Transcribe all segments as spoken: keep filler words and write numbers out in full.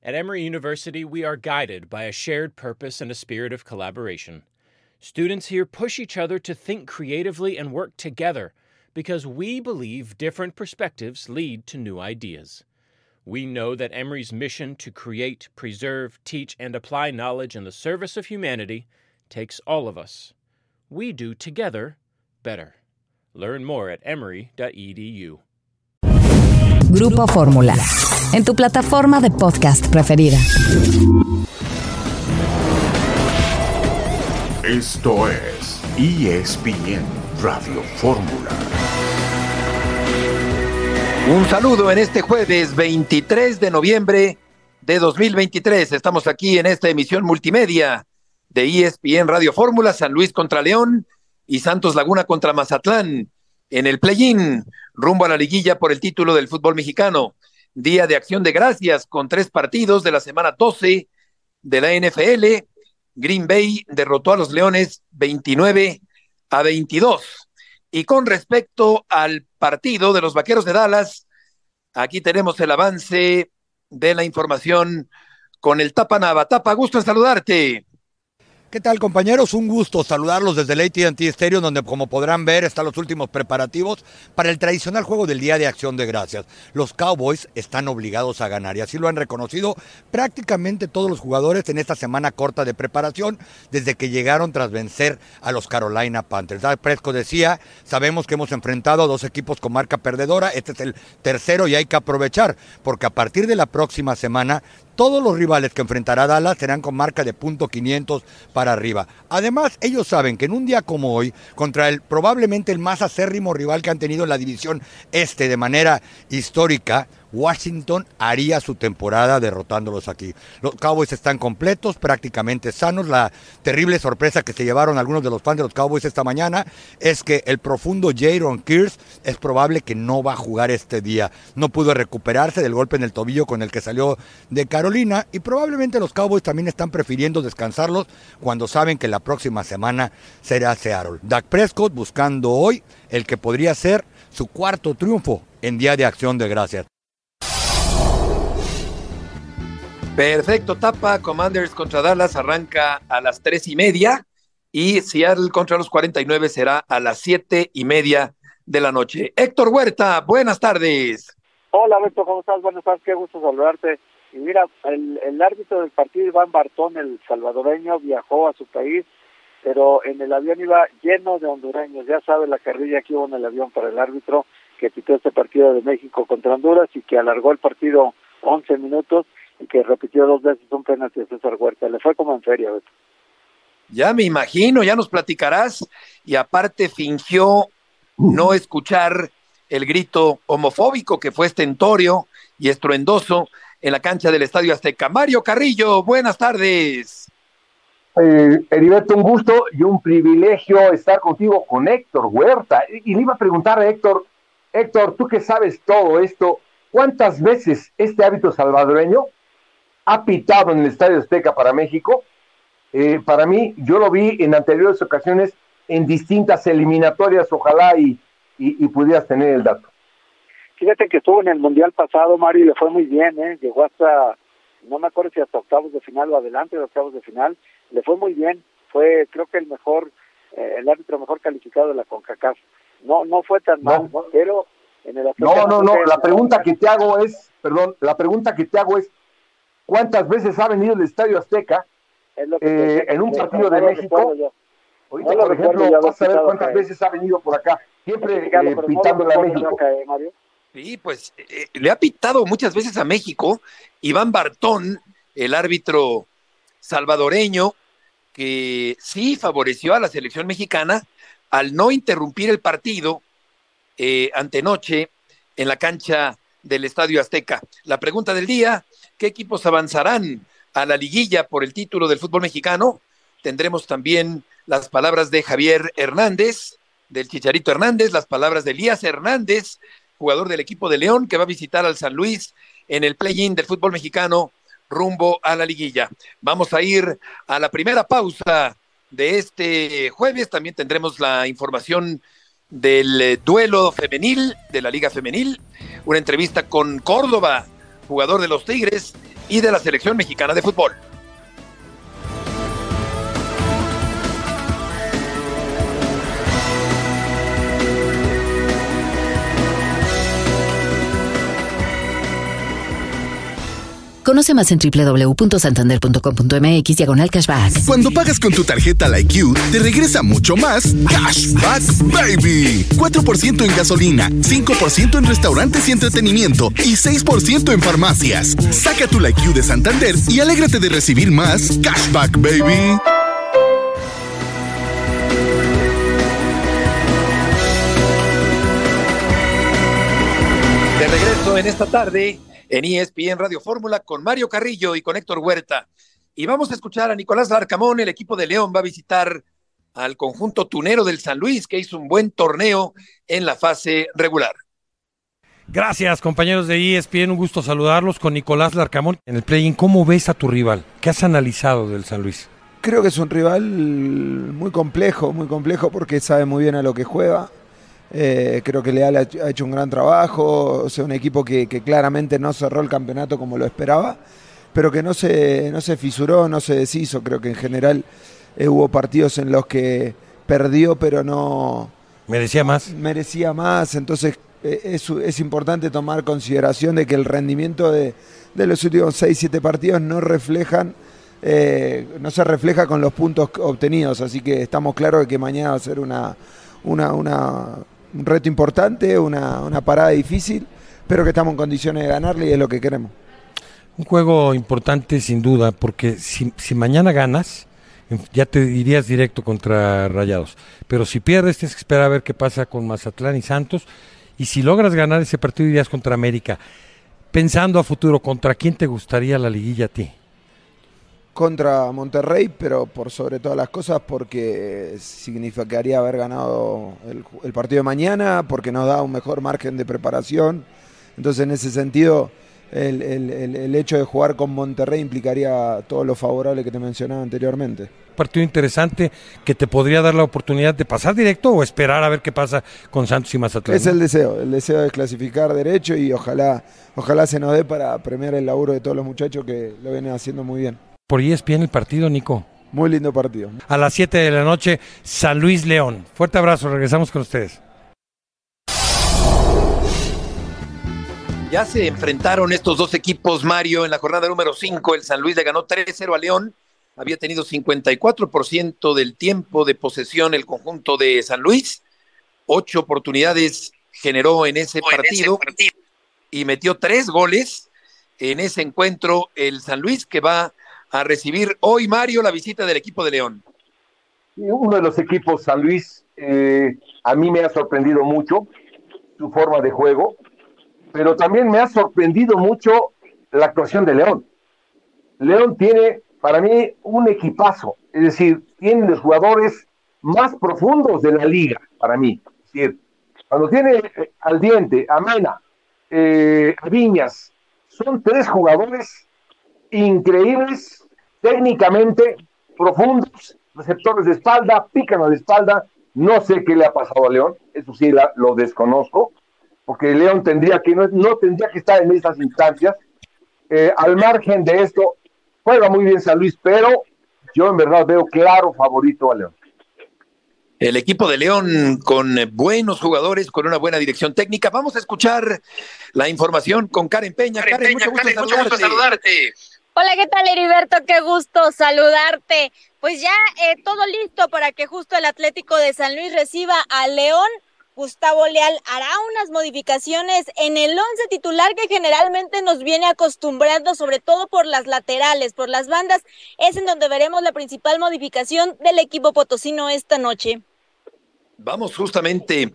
At Emory University, we are guided by a shared purpose and a spirit of collaboration. Students here push each other to think creatively and work together because we believe different perspectives lead to new ideas. We know that Emory's mission to create, preserve, teach, and apply knowledge in the service of humanity takes all of us. We do together better. Learn more at emory dot e d u. Grupo Fórmula, en tu plataforma de podcast preferida. Esto es E S P N Radio Fórmula. Un saludo en este jueves veintitrés de noviembre de dos mil veintitrés. Estamos aquí en esta emisión multimedia de E S P N Radio Fórmula, San Luis contra León y Santos Laguna contra Mazatlán, en el play-in, rumbo a la liguilla por el título del fútbol mexicano. Día de acción de gracias con tres partidos de la semana doce de la N F L. Green Bay derrotó a los Leones veintinueve a veintidós. Y con respecto al partido de los Vaqueros de Dallas, aquí tenemos el avance de la información con el Tapa Nava. Tapa, gusto en saludarte. ¿Qué tal, compañeros? Un gusto saludarlos desde el A T and T Stadium, donde, como podrán ver, están los últimos preparativos para el tradicional juego del Día de Acción de Gracias. Los Cowboys están obligados a ganar, y así lo han reconocido prácticamente todos los jugadores en esta semana corta de preparación, desde que llegaron tras vencer a los Carolina Panthers. Dak Prescott decía: sabemos que hemos enfrentado a dos equipos con marca perdedora, este es el tercero y hay que aprovechar, porque a partir de la próxima semana, todos los rivales que enfrentará Dallas serán con marca de punto quinientos para arriba. Además, ellos saben que en un día como hoy, contra el probablemente el más acérrimo rival que han tenido en la división este de manera histórica, Washington haría su temporada derrotándolos aquí. Los Cowboys están completos, prácticamente sanos. La terrible sorpresa que se llevaron algunos de los fans de los Cowboys esta mañana es que el profundo Jaron Kearse es probable que no va a jugar este día. No pudo recuperarse del golpe en el tobillo con el que salió de Carolina, y probablemente los Cowboys también están prefiriendo descansarlos cuando saben que la próxima semana será Seattle. Dak Prescott buscando hoy el que podría ser su cuarto triunfo en Día de Acción de Gracias. Perfecto, Tapa. Commanders contra Dallas arranca a las tres y media y Seattle contra los cuarenta y nueve será a las siete y media de la noche. Héctor Huerta, buenas tardes. Hola, Beto, ¿cómo estás? Buenas tardes, qué gusto saludarte. Y mira, el, el árbitro del partido, Iván Bartón, el salvadoreño, viajó a su país, pero en el avión iba lleno de hondureños. Ya sabe la carrilla que hubo en el avión para el árbitro que pitó este partido de México contra Honduras y que alargó el partido once minutos y que repitió dos veces un penalti de César Huerta. Le fue como en feria, Beto. Ya me imagino, ya nos platicarás. Y aparte fingió no escuchar el grito homofóbico que fue estentorio y estruendoso en la cancha del Estadio Azteca. Mario Carrillo, buenas tardes. Eh, Heriberto, un gusto y un privilegio estar contigo con Héctor Huerta. Y, y le iba a preguntar a Héctor, Héctor, tú que sabes todo esto, ¿cuántas veces este árbitro salvadoreño ha pitado en el Estadio Azteca para México? Eh, para mí, yo lo vi en anteriores ocasiones en distintas eliminatorias, ojalá y, y, y pudieras tener el dato. Fíjate que estuvo en el Mundial pasado, Mario, y le fue muy bien, ¿eh? Llegó hasta, no me acuerdo si hasta octavos de final o adelante de octavos de final, le fue muy bien, fue creo que el mejor, eh, el árbitro mejor calificado de la CONCACAF. No, no fue tan no. mal, ¿no? Pero en el No, no, no, la no, pregunta que te hago es, perdón, la pregunta que te hago es, ¿cuántas veces ha venido el Estadio Azteca es lo que eh, te, en un te, partido no de lo México? Ahorita, no por ejemplo, vas a ver cuántas caer. veces ha venido por acá, siempre Fíjalo, eh, pero pitándole no a México. Caer, Mario. Sí, pues eh, le ha pitado muchas veces a México Iván Bartón, el árbitro salvadoreño, que sí favoreció a la selección mexicana al no interrumpir el partido eh, antenoche en la cancha del Estadio Azteca. La pregunta del día: ¿qué equipos avanzarán a la liguilla por el título del fútbol mexicano? Tendremos también las palabras de Javier Hernández, del Chicharito Hernández, las palabras de Elías Hernández, jugador del equipo de León, que va a visitar al San Luis en el play-in del fútbol mexicano rumbo a la liguilla. Vamos a ir a la primera pausa de este jueves. También tendremos la información del duelo femenil, de la Liga Femenil, una entrevista con Córdoba, jugador de los Tigres y de la selección mexicana de fútbol. Conoce más en doble u doble u doble u punto santander punto com punto m x diagonal cashback. Cuando pagas con tu tarjeta LikeU, te regresa mucho más Cashback Baby. cuatro por ciento en gasolina, cinco por ciento en restaurantes y entretenimiento y seis por ciento en farmacias. Saca tu LikeU de Santander y alégrate de recibir más Cashback Baby. De regreso en esta tarde en E S P N Radio Fórmula con Mario Carrillo y con Héctor Huerta. Y vamos a escuchar a Nicolás Larcamón. El equipo de León va a visitar al conjunto tunero del San Luis, que hizo un buen torneo en la fase regular. Gracias, compañeros de E S P N, un gusto saludarlos con Nicolás Larcamón. En el play-in, ¿cómo ves a tu rival? ¿Qué has analizado del San Luis? Creo que es un rival muy complejo, muy complejo porque sabe muy bien a lo que juega. Eh, creo que Leal ha hecho un gran trabajo, o sea, un equipo que, que claramente no cerró el campeonato como lo esperaba, pero que no se, no se fisuró, no se deshizo. Creo que en general eh, hubo partidos en los que perdió, pero no... ¿Merecía más? Merecía más, entonces eh, es, es importante tomar consideración de que el rendimiento de, de los últimos seis siete partidos no reflejan, eh, no se refleja con los puntos obtenidos, así que estamos claros de que mañana va a ser una... una, una un reto importante, una, una parada difícil, pero que estamos en condiciones de ganarle y es lo que queremos. Un juego importante sin duda, porque si, si mañana ganas, ya te irías directo contra Rayados, pero si pierdes tienes que esperar a ver qué pasa con Mazatlán y Santos, y si logras ganar ese partido irías contra América. Pensando a futuro, ¿contra quién te gustaría la liguilla a ti? Contra Monterrey, pero por sobre todas las cosas porque significaría haber ganado el, el partido de mañana, porque nos da un mejor margen de preparación. Entonces, en ese sentido, el, el, el, el hecho de jugar con Monterrey implicaría todo lo favorable que te mencionaba anteriormente. Partido interesante que te podría dar la oportunidad de pasar directo o esperar a ver qué pasa con Santos y Mazatlán. Es el deseo, el deseo de clasificar derecho y ojalá, ojalá se nos dé para premiar el laburo de todos los muchachos que lo vienen haciendo muy bien. Por E S P N el partido, Nico. Muy lindo partido. A las siete de la noche, San Luis León. Fuerte abrazo, regresamos con ustedes. Ya se enfrentaron estos dos equipos, Mario, en la jornada número cinco. El San Luis le ganó tres cero a León. Había tenido cincuenta y cuatro por ciento del tiempo de posesión el conjunto de San Luis. Ocho oportunidades generó en ese, partido, en ese partido y metió tres goles en ese encuentro el San Luis, que va a recibir hoy, Mario, la visita del equipo de León. Uno de los equipos, San Luis, eh, a mí me ha sorprendido mucho su forma de juego, pero también me ha sorprendido mucho la actuación de León. León tiene, para mí, un equipazo, es decir, tiene los jugadores más profundos de la liga, para mí. Es decir, cuando tiene eh, al Diente, a Mena, eh, a Viñas, son tres jugadores increíbles, técnicamente profundos, receptores de espalda, pican a la espalda. No sé qué le ha pasado a León, eso sí la, lo desconozco, porque León tendría que no, no tendría que estar en estas instancias. Eh, al margen de esto, juega muy bien San Luis, pero yo en verdad veo claro favorito a León. El equipo de León con buenos jugadores, con una buena dirección técnica. Vamos a escuchar la información con Karen Peña. Karen, Karen, mucho, gusto Karen mucho gusto saludarte. Hola, ¿qué tal, Heriberto? Qué gusto saludarte. Pues ya eh, todo listo para que justo el Atlético de San Luis reciba a León. Gustavo Leal hará unas modificaciones en el once titular que generalmente nos viene acostumbrando, sobre todo por las laterales, por las bandas. Es en donde veremos la principal modificación del equipo potosino esta noche. Vamos justamente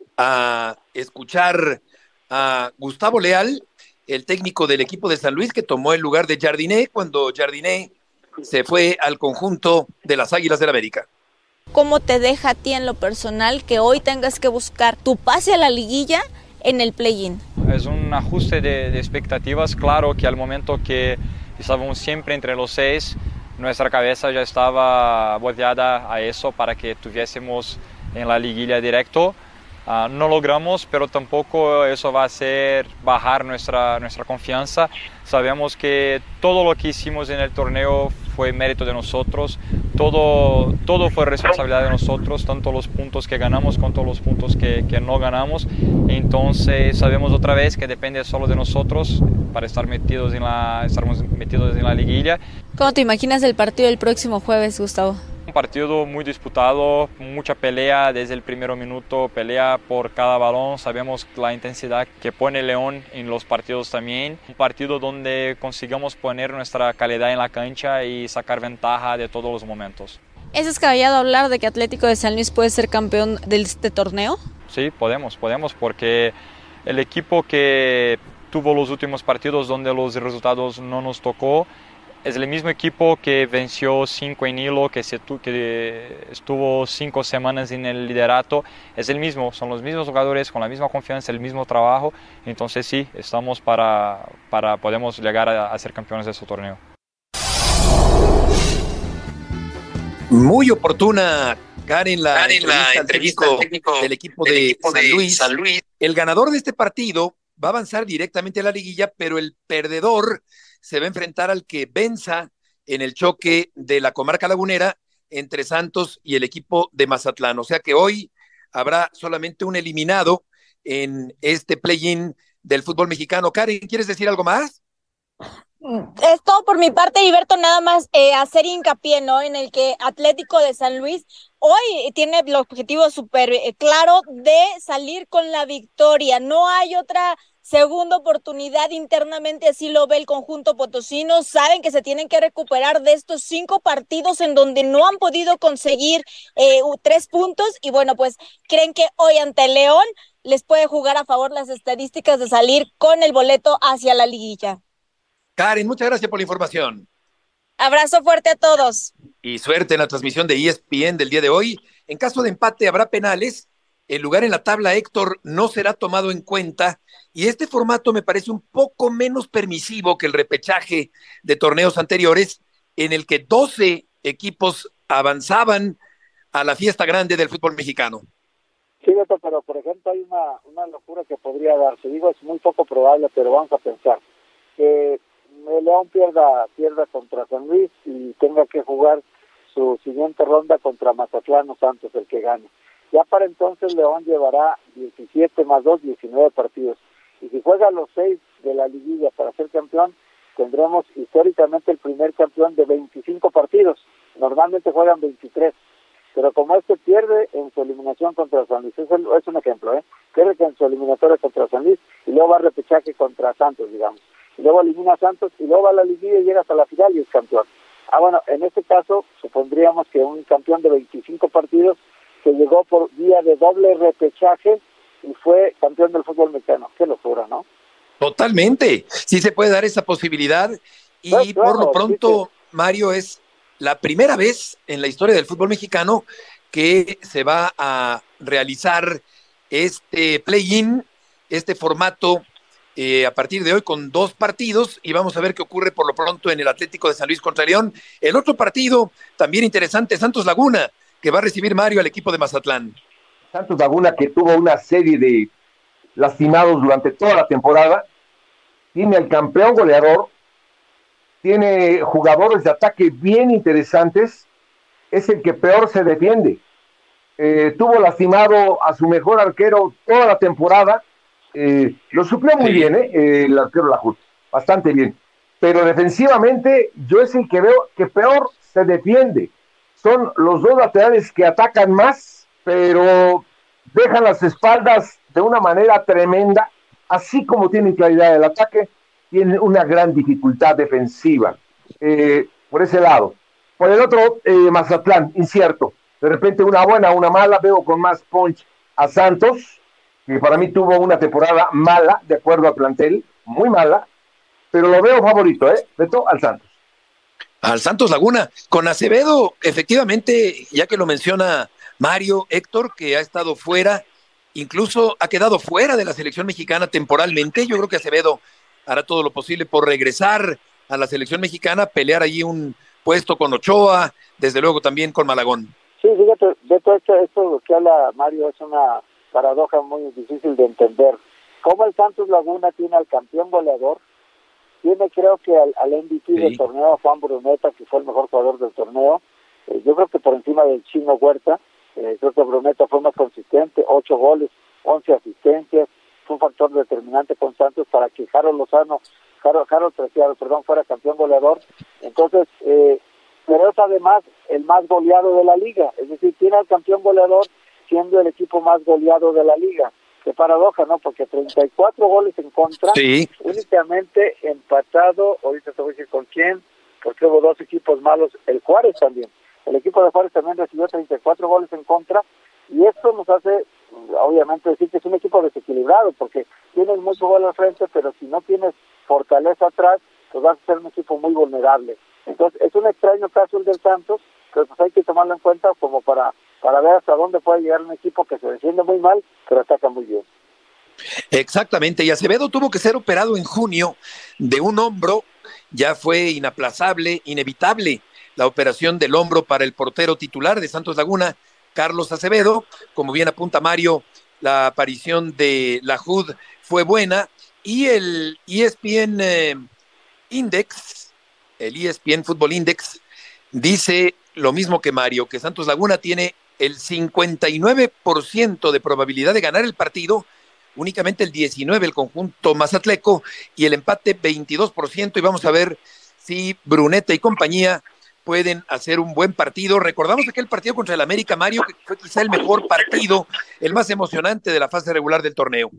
a escuchar a Gustavo Leal, el técnico del equipo de San Luis, que tomó el lugar de Jardiné cuando Jardiné se fue al conjunto de las Águilas del América. ¿Cómo te deja a ti en lo personal que hoy tengas que buscar tu pase a la liguilla en el play-in? Es un ajuste de, de expectativas. Claro que al momento que estábamos siempre entre los seis, nuestra cabeza ya estaba volteada a eso para que tuviésemos en la liguilla directo. Uh, no logramos, pero tampoco eso va a hacer bajar nuestra, nuestra confianza. Sabemos que todo lo que hicimos en el torneo fue mérito de nosotros, todo, todo fue responsabilidad de nosotros, tanto los puntos que ganamos como los puntos que, que no ganamos. Entonces sabemos otra vez que depende solo de nosotros para estar metidos en la, estar metidos en la liguilla. ¿Cómo te imaginas el partido del próximo jueves, Gustavo? Un partido muy disputado, mucha pelea desde el primer minuto, pelea por cada balón. Sabemos la intensidad que pone León en los partidos también. Un partido donde consigamos poner nuestra calidad en la cancha y sacar ventaja de todos los momentos. ¿Es descabellado hablar de que Atlético de San Luis puede ser campeón de este torneo? Sí, podemos, podemos, porque el equipo que tuvo los últimos partidos donde los resultados no nos tocó, es el mismo equipo que venció cinco en hilo, que, se tu, que estuvo cinco semanas en el liderato. Es el mismo, son los mismos jugadores con la misma confianza, el mismo trabajo. Entonces sí, estamos para, para podemos llegar a, a ser campeones de este torneo. Muy oportuna, Karen, la Karen, entrevista, la entrevista al técnico del equipo, del de, equipo San Luis. de San Luis. El ganador de este partido va a avanzar directamente a la liguilla, pero el perdedor se va a enfrentar al que venza en el choque de la comarca lagunera entre Santos y el equipo de Mazatlán. O sea que hoy habrá solamente un eliminado en este play-in del fútbol mexicano. Karen, ¿quieres decir algo más? Es todo por mi parte, Heriberto, nada más eh, hacer hincapié, ¿no? En el que Atlético de San Luis hoy tiene el objetivo súper eh, claro de salir con la victoria. No hay otra segunda oportunidad internamente, así lo ve el conjunto potosino. Saben que se tienen que recuperar de estos cinco partidos en donde no han podido conseguir eh, tres puntos y bueno, pues creen que hoy ante León les puede jugar a favor las estadísticas de salir con el boleto hacia la liguilla. Karen, muchas gracias por la información. Abrazo fuerte a todos. Y suerte en la transmisión de E S P N del día de hoy. En caso de empate habrá penales. El lugar en la tabla, Héctor, no será tomado en cuenta y este formato me parece un poco menos permisivo que el repechaje de torneos anteriores en el que doce equipos avanzaban a la fiesta grande del fútbol mexicano. Sí, Beto, pero por ejemplo hay una, una locura que podría darse. Digo, es muy poco probable, pero vamos a pensar que el León pierda, pierda contra San Luis y tenga que jugar su siguiente ronda contra Mazatlán o Santos, el que gane. Ya para entonces León llevará diecisiete más dos, diecinueve partidos. Y si juega los seis de la liguilla para ser campeón, tendremos históricamente el primer campeón de veinticinco partidos. Normalmente juegan veintitrés. Pero como este pierde en su eliminación contra San Luis, es, el, es un ejemplo, ¿eh? Pierde en su eliminatoria contra San Luis y luego va a repechaje contra Santos, digamos. Y luego elimina a Santos y luego va a la liguilla y llega hasta la final y es campeón. Ah, bueno, en este caso supondríamos que un campeón de veinticinco partidos que llegó por vía de doble repechaje y fue campeón del fútbol mexicano. Qué locura, ¿no? Totalmente. Sí se puede dar esa posibilidad y pues, claro, por lo pronto, sí, sí. Mario, es la primera vez en la historia del fútbol mexicano que se va a realizar este play-in, este formato eh, a partir de hoy con dos partidos y vamos a ver qué ocurre por lo pronto en el Atlético de San Luis contra León. El otro partido también interesante, Santos Laguna, que va a recibir Mario al equipo de Mazatlán. Santos Laguna, que tuvo una serie de lastimados durante toda la temporada, tiene al campeón goleador, tiene jugadores de ataque bien interesantes, es el que peor se defiende. Eh, tuvo lastimado a su mejor arquero toda la temporada, eh, lo suplió muy sí. bien, eh, eh, el arquero Lajut, bastante bien, pero defensivamente yo es el que veo que peor se defiende. Son los dos laterales que atacan más, pero dejan las espaldas de una manera tremenda, así como tienen claridad del ataque, tienen una gran dificultad defensiva, eh, por ese lado. Por el otro, eh, Mazatlán, incierto, de repente una buena, una mala, veo con más punch a Santos, que para mí tuvo una temporada mala, de acuerdo al plantel, muy mala, pero lo veo favorito, ¿eh? Beto, al Santos. Al Santos Laguna, con Acevedo, efectivamente, ya que lo menciona Mario, Héctor, que ha estado fuera, incluso ha quedado fuera de la selección mexicana temporalmente. Yo creo que Acevedo hará todo lo posible por regresar a la selección mexicana, pelear allí un puesto con Ochoa, desde luego también con Malagón. Sí, fíjate, de todo esto, esto que habla Mario es una paradoja muy difícil de entender. Como el Santos Laguna tiene al campeón goleador, tiene creo que al, al M V P sí. del torneo, Juan Bruneta, que fue el mejor jugador del torneo, eh, yo creo que por encima del Chino Huerta, eh, creo que Bruneta fue más consistente, ocho goles, once asistencias, fue un factor determinante con Santos para que Harold Lozano, Harold, Harold Preciado, perdón, fuera campeón goleador. Entonces, eh, pero es además el más goleado de la liga, es decir, tiene al campeón goleador siendo el equipo más goleado de la liga. Qué paradoja, ¿no? Porque treinta y cuatro goles en contra, sí. únicamente empatado, ahorita te voy a decir con quién, porque hubo dos equipos malos, el Juárez también. El equipo de Juárez también recibió treinta y cuatro goles en contra, y esto nos hace, obviamente, decir que es un equipo desequilibrado, porque tienes mucho gol al frente, pero si no tienes fortaleza atrás, pues vas a ser un equipo muy vulnerable. Entonces, es un extraño caso el del Santos, pero pues hay que tomarlo en cuenta como para... para ver hasta dónde puede llegar un equipo que se defiende muy mal, pero ataca muy bien. Exactamente, y Acevedo tuvo que ser operado en junio de un hombro, ya fue inaplazable, inevitable la operación del hombro para el portero titular de Santos Laguna, Carlos Acevedo. Como bien apunta Mario, la aparición de la J U D fue buena, y el E S P N eh, Index, el E S P N Football Index, dice lo mismo que Mario, que Santos Laguna tiene el cincuenta y nueve por ciento de probabilidad de ganar el partido, únicamente el diecinueve por ciento el conjunto mazatleco, y el empate veintidós por ciento, y vamos a ver si Bruneta y compañía pueden hacer un buen partido. Recordamos aquel partido contra el América, Mario, que fue quizá el mejor partido, el más emocionante de la fase regular del torneo.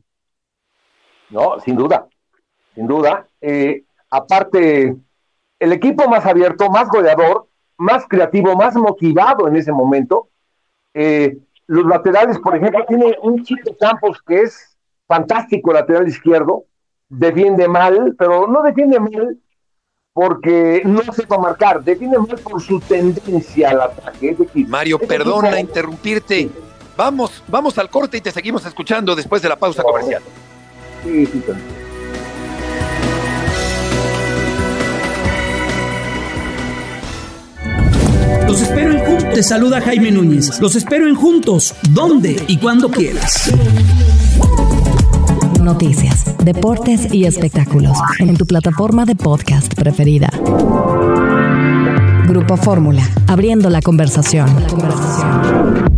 No, sin duda, sin duda. Eh, aparte, el equipo más abierto, más goleador, más creativo, más motivado en ese momento. Eh, los laterales, por ejemplo, tiene un Chico Campos que es fantástico, lateral izquierdo, defiende mal, pero no defiende mal porque no sepa marcar, defiende mal por su tendencia al ataque. Es decir, Mario, es perdona decir, interrumpirte, sí. vamos, vamos al corte y te seguimos escuchando después de la pausa oh, comercial. Sí, sí, sí. Los espero en Juntos. Te saluda Jaime Núñez. Los espero en Juntos, donde y cuando quieras. Noticias, deportes y espectáculos en tu plataforma de podcast preferida. Grupo Fórmula, abriendo la conversación. La conversación.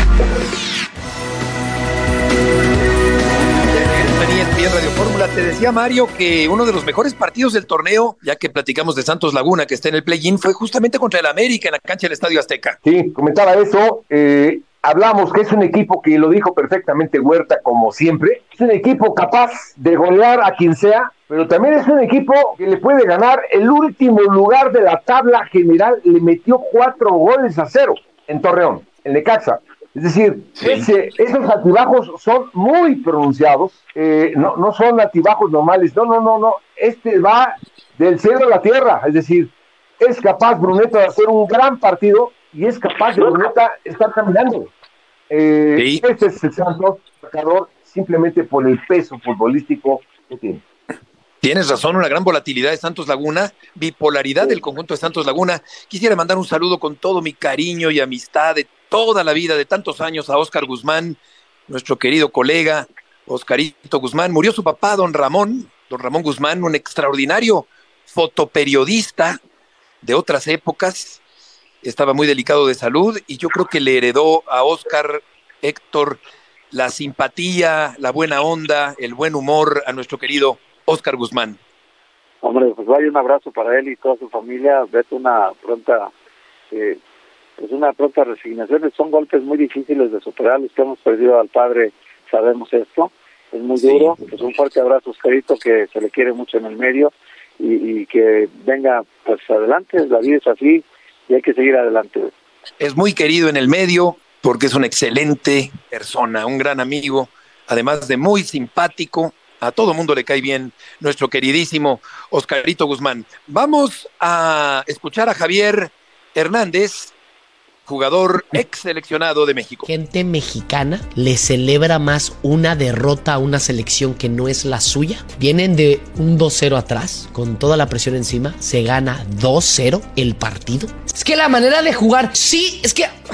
Radio Fórmula, te decía Mario que uno de los mejores partidos del torneo, ya que platicamos de Santos Laguna, que está en el play-in, fue justamente contra el América en la cancha del Estadio Azteca. Sí, comentaba eso, eh, hablamos que es un equipo que lo dijo perfectamente Huerta, como siempre, es un equipo capaz de golear a quien sea, pero también es un equipo que le puede ganar el último lugar de la tabla general, le metió cuatro goles a cero en Torreón, en Necaxa. Es decir, sí. ese, esos altibajos son muy pronunciados, eh, no, no son altibajos normales, no, no, no, no, este va del cielo a la tierra, es decir, es capaz Bruneta de hacer un gran partido y es capaz de Bruneta estar caminando. Eh, sí. Este es el Santos, marcador simplemente por el peso futbolístico que tiene. Tienes razón, una gran volatilidad de Santos Laguna, bipolaridad del conjunto de Santos Laguna. Quisiera mandar un saludo con todo mi cariño y amistad de toda la vida, de tantos años, a Óscar Guzmán, nuestro querido colega, Oscarito Guzmán. Murió su papá, don Ramón, don Ramón Guzmán, un extraordinario fotoperiodista de otras épocas. Estaba muy delicado de salud y yo creo que le heredó a Óscar, Héctor, la simpatía, la buena onda, el buen humor a nuestro querido Óscar Guzmán. Hombre, pues vaya un abrazo para él y toda su familia. Vete una pronta, eh, pues una pronta resignación. Son golpes muy difíciles de superar. Los que hemos perdido al padre sabemos esto. Es muy sí. duro. Pues un fuerte abrazo, Oscarito, que se le quiere mucho en el medio y, y que venga pues adelante. La vida es así y hay que seguir adelante. Es muy querido en el medio porque es una excelente persona, un gran amigo, además de muy simpático. A todo mundo le cae bien nuestro queridísimo Oscarito Guzmán. Vamos a escuchar a Javier Hernández, jugador ex seleccionado de México. Gente mexicana le celebra más una derrota a una selección que no es la suya. Vienen de un dos cero atrás, con toda la presión encima. Se gana dos cero el partido. Es que la manera de jugar, sí, es que...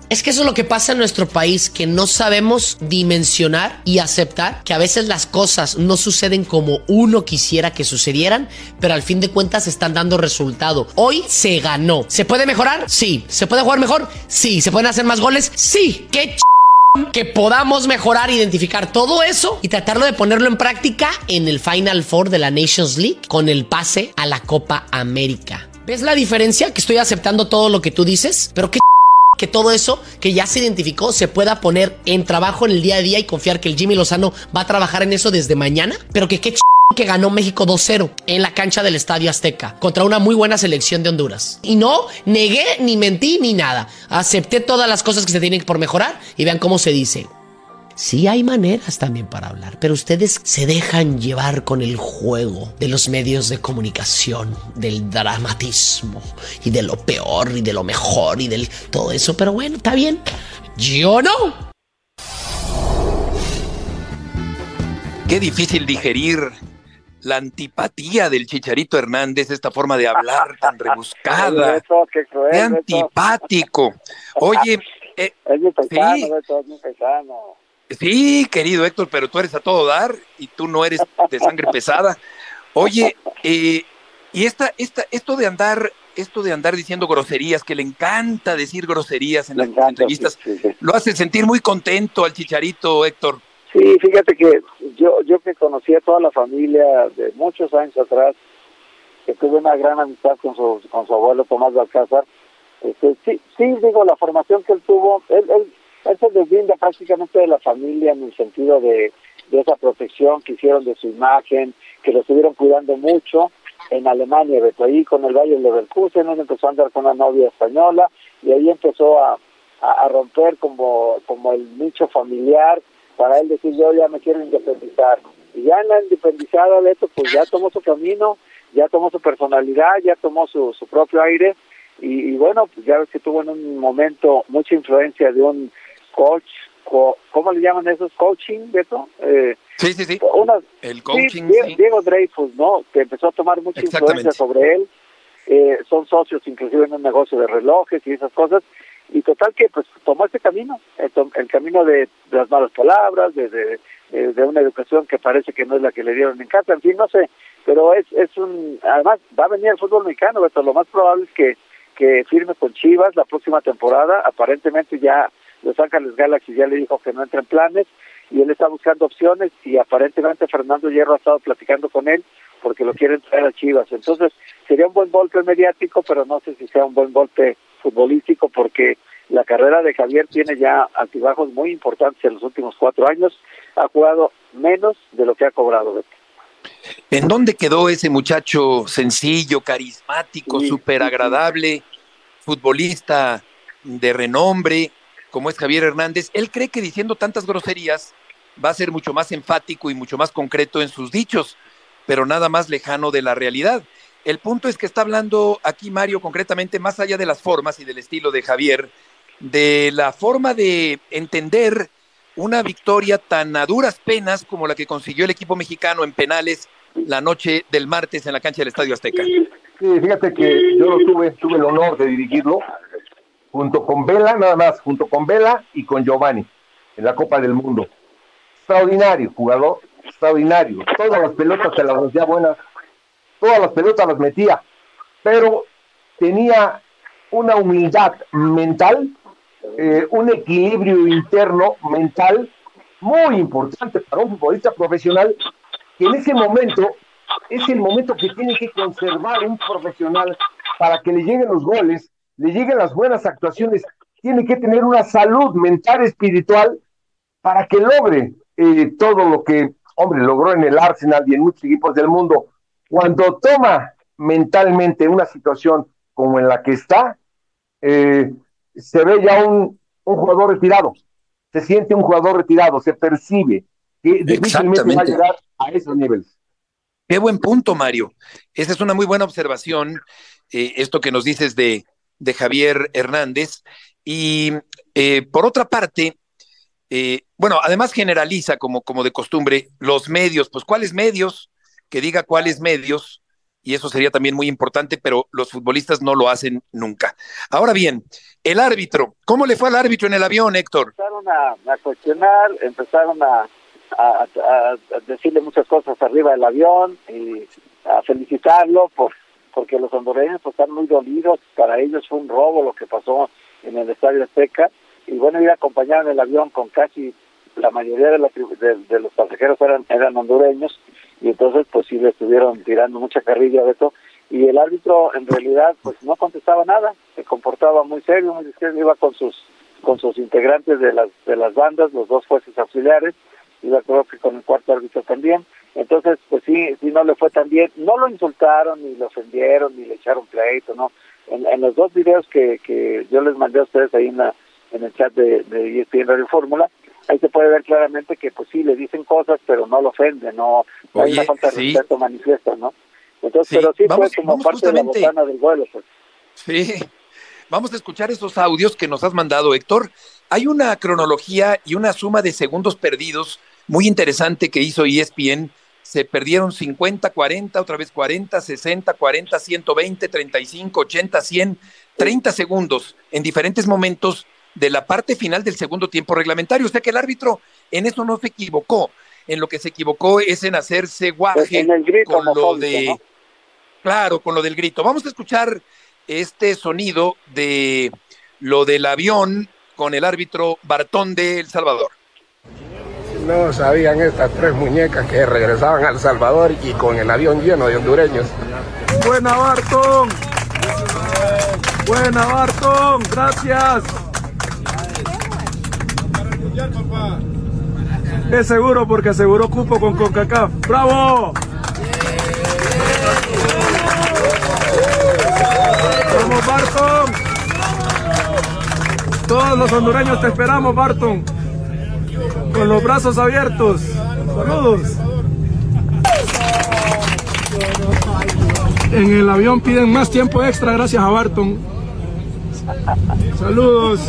Es que eso es lo que pasa en nuestro país, que no sabemos dimensionar y aceptar que a veces las cosas no suceden como uno quisiera que sucedieran, pero al fin de cuentas están dando resultado. Hoy se ganó. ¿Se puede mejorar? Sí. ¿Se puede jugar mejor? Sí. ¿Se pueden hacer más goles? Sí. ¡Qué ch... que podamos mejorar, identificar todo eso y tratarlo de ponerlo en práctica en el Final Four de la Nations League con el pase a la Copa América? ¿Ves la diferencia? Que estoy aceptando todo lo que tú dices, pero qué que todo eso que ya se identificó se pueda poner en trabajo en el día a día y confiar que el Jimmy Lozano va a trabajar en eso desde mañana, pero que qué ch... que ganó México dos cero en la cancha del Estadio Azteca contra una muy buena selección de Honduras. Y no negué, ni mentí, ni nada. Acepté todas las cosas que se tienen por mejorar y vean cómo se dice. Sí hay maneras también para hablar, pero ustedes se dejan llevar con el juego de los medios de comunicación, del dramatismo y de lo peor y de lo mejor y del todo eso. Pero bueno, está bien. Yo no. Qué difícil digerir la antipatía del Chicharito Hernández, esta forma de hablar tan rebuscada. Beto, qué cruel, qué Beto. Antipático. Oye, eh, es mi paisano, sí. Beto, es mi paisano. Sí, querido Héctor, pero tú eres a todo dar y tú no eres de sangre pesada. Oye, eh, y esta, esta, esto de andar, esto de andar diciendo groserías, que le encanta decir groserías en las encanta, entrevistas, sí, sí, sí. lo hace sentir muy contento al Chicharito, Héctor. Sí, fíjate que yo, yo que conocí a toda la familia de muchos años atrás, que tuve una gran amistad con su, con su abuelo Tomás Balcázar, este, sí, sí, digo, la formación que él tuvo, él, él Él se deslinda prácticamente de la familia en el sentido de, de esa protección que hicieron de su imagen, que lo estuvieron cuidando mucho en Alemania, Beto, ahí con el Bayer Leverkusen. Él empezó a andar con una novia española y ahí empezó a, a, a romper como, como el nicho familiar para él decir, yo ya me quiero independizar. Y ya en la independizada, Beto, pues ya tomó su camino, ya tomó su personalidad, ya tomó su, su propio aire y, y bueno, pues ya ves que tuvo en un momento mucha influencia de un coach, co, ¿cómo le llaman esos? Coaching, Beto. Eh, sí, sí, sí. Una, el coaching. Sí, sí. Diego Dreyfus, ¿no? Que empezó a tomar mucha influencia sobre él. Eh, son socios inclusive en un negocio de relojes y esas cosas. Y total que pues tomó ese camino, el, el camino de, de las malas palabras, de, de, de una educación que parece que no es la que le dieron en casa, en fin, no sé. Pero es, es un... Además, va a venir el fútbol mexicano, Beto. Lo más probable es que, que firme con Chivas la próxima temporada. Aparentemente ya Los Ángeles Galaxy ya le dijo que no entra en planes y él está buscando opciones y aparentemente Fernando Hierro ha estado platicando con él porque lo quieren traer a Chivas. Entonces sería un buen golpe mediático, pero no sé si sea un buen golpe futbolístico porque la carrera de Javier tiene ya altibajos muy importantes en los últimos cuatro años. Ha jugado menos de lo que ha cobrado, Beto. ¿En dónde quedó ese muchacho sencillo, carismático, sí, súper agradable, futbolista de renombre, como es Javier Hernández? Él cree que diciendo tantas groserías va a ser mucho más enfático y mucho más concreto en sus dichos, pero nada más lejano de la realidad. El punto es que está hablando aquí Mario concretamente, más allá de las formas y del estilo de Javier, de la forma de entender una victoria tan a duras penas como la que consiguió el equipo mexicano en penales la noche del martes en la cancha del Estadio Azteca. Sí, fíjate que yo lo tuve, tuve el honor de dirigirlo junto con Vela, nada más, junto con Vela y con Giovanni, en la Copa del Mundo. Extraordinario, jugador, extraordinario. Todas las pelotas se las hacía buenas, todas las pelotas las metía, pero tenía una humildad mental, eh, un equilibrio interno mental muy importante para un futbolista profesional, que en ese momento es el momento que tiene que conservar un profesional para que le lleguen los goles, le lleguen las buenas actuaciones. Tiene que tener una salud mental, espiritual, para que logre eh, todo lo que, hombre, logró en el Arsenal y en muchos equipos del mundo. Cuando toma mentalmente una situación como en la que está, eh, se ve ya un, un jugador retirado, se siente un jugador retirado, se percibe que difícilmente va a llegar a esos niveles. Qué buen punto, Mario. Esa es una muy buena observación, eh, esto que nos dices de, de Javier Hernández. Y eh, por otra parte, eh, bueno, además generaliza como, como de costumbre los medios. Pues, ¿cuáles medios? Que diga cuáles medios y eso sería también muy importante, pero los futbolistas no lo hacen nunca. Ahora bien, el árbitro, ¿cómo le fue al árbitro en el avión, Héctor? Empezaron a, a cuestionar, empezaron a, a, a, a decirle muchas cosas arriba del avión y a felicitarlo por, porque los hondureños pues, están muy dolidos. Para ellos fue un robo lo que pasó en el Estadio Azteca, y bueno, ir acompañado en el avión con casi la mayoría de, la, de, de los pasajeros eran, eran hondureños, y entonces pues sí le estuvieron tirando mucha carrilla de eso, y el árbitro en realidad pues no contestaba nada, se comportaba muy serio, muy discreto, iba con sus con sus integrantes de las de las bandas, los dos jueces auxiliares, iba creo que con el cuarto árbitro también. Entonces pues sí, sí no le fue tan bien, no lo insultaron, ni lo ofendieron, ni le echaron pleito, no. En, en los dos videos que, que yo les mandé a ustedes ahí en, la, en el chat de, de E S P N Radio Fórmula, ahí se puede ver claramente que pues sí le dicen cosas, pero no lo ofenden, no, no hay una falta de sí. respeto manifiesta, ¿no? Entonces, sí. pero sí vamos, fue como parte justamente de la botana del vuelo, pues. Sí, vamos a escuchar esos audios que nos has mandado, Héctor. Hay una cronología y una suma de segundos perdidos muy interesante que hizo E S P N. Se perdieron cincuenta, cuarenta, otra vez cuarenta, sesenta, cuarenta, ciento veinte, treinta y cinco, ochenta, cien, treinta segundos en diferentes momentos de la parte final del segundo tiempo reglamentario. O sea que el árbitro en eso no se equivocó. En lo que se equivocó es en hacerse guaje en el grito, con lo fólico, de... ¿no? Claro, con lo del grito. Vamos a escuchar este sonido de lo del avión con el árbitro Bartón de El Salvador. No sabían estas tres muñecas que regresaban a El Salvador y con el avión lleno de hondureños. Buena, Bartón. Buena, Bartón. Gracias. Es seguro porque aseguró cupo con CONCACAF. ¡Bravo! ¡Vamos, Bartón! Todos los hondureños te esperamos, Bartón. Con los brazos abiertos. Saludos. En el avión piden más tiempo extra gracias a Bartón. Saludos.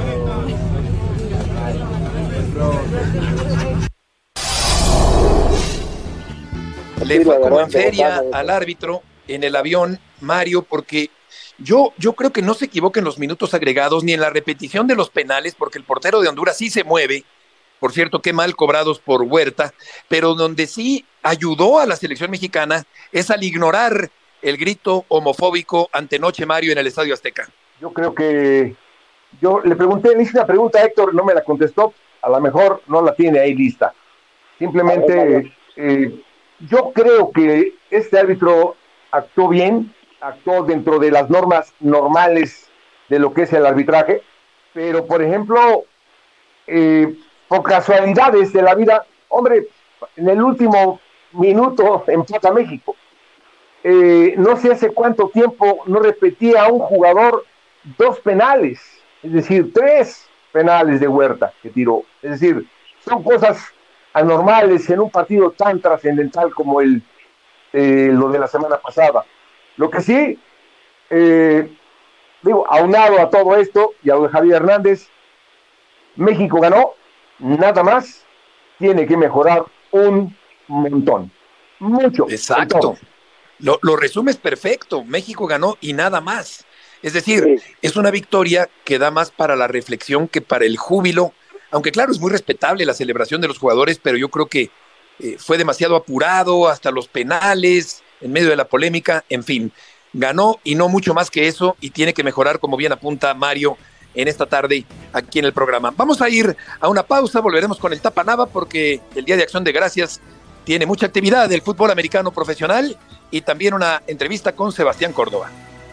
Le fue como en feria al árbitro en el avión, Mario, porque yo, yo creo que no se equivoca en los minutos agregados ni en la repetición de los penales, porque el portero de Honduras sí se mueve. Por cierto, qué mal cobrados por Huerta, pero donde sí ayudó a la selección mexicana es al ignorar el grito homofóbico antenoche, Mario, en el Estadio Azteca. Yo creo que yo le pregunté, le hice una pregunta a Héctor, no me la contestó, a lo mejor no la tiene ahí lista. Simplemente eh, yo creo que este árbitro actuó bien, actuó dentro de las normas normales de lo que es el arbitraje, pero por ejemplo, eh, por casualidades de la vida, hombre, en el último minuto empata México. Eh, no sé hace cuánto tiempo no repetía a un jugador dos penales, es decir, tres penales de Huerta que tiró. Es decir, son cosas anormales en un partido tan trascendental como el eh, lo de la semana pasada. Lo que sí, eh, digo, aunado a todo esto y a lo de Javier Hernández, México ganó, nada más, tiene que mejorar un montón, mucho. Exacto, lo, lo resumes perfecto, México ganó y nada más. Es decir, sí. Es una victoria que da más para la reflexión que para el júbilo, aunque claro, es muy respetable la celebración de los jugadores, pero yo creo que eh, fue demasiado apurado, hasta los penales, en medio de la polémica, en fin, ganó y no mucho más que eso, y tiene que mejorar, como bien apunta Mario, en esta tarde aquí en el programa. Vamos a ir a una pausa, volveremos con el Tapa Nava, porque el Día de Acción de Gracias tiene mucha actividad del fútbol americano profesional y también una entrevista con Sebastián Córdoba.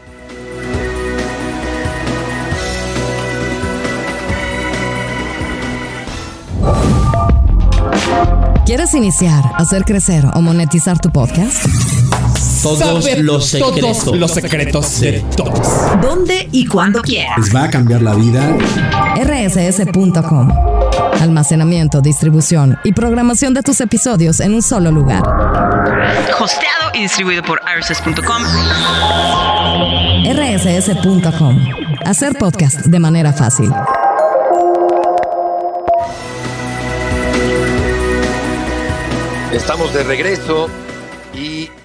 ¿Quieres iniciar, hacer crecer o monetizar tu podcast? Todos Saber los secretos, todos los secretos de todos. ¿Dónde y cuándo quieras? Les va a cambiar la vida. R S S punto com. Almacenamiento, distribución y programación de tus episodios en un solo lugar. Hosteado y distribuido por R S S punto com. R S S punto com. Hacer podcast de manera fácil. Estamos de regreso y